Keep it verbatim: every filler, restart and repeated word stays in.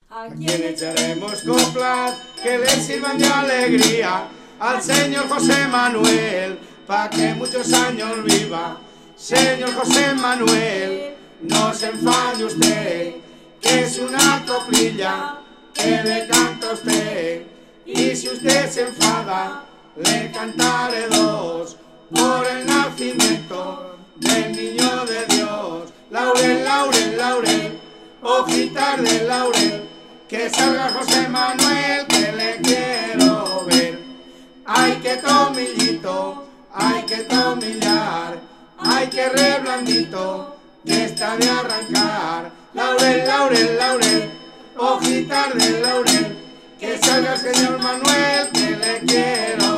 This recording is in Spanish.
¿A quién echaremos coplas que le sirvan de alegría? Al señor José Manuel, pa' que muchos años viva. Señor José Manuel, no se enfade usted, que es una coplilla que le canta a usted. Y si usted se enfada, le cantaré dos, por el nacimiento del niño de Dios. Laurel, laurel, laurel, hojitas de laurel, que salga José Manuel, que le quiero ver. Ay, que tomillito, ay, que tomillar, ay, que re blandito, que está de arrancar. Laurel, laurel, laurel, hojitas de laurel, que salga el señor Manuel, que le quiero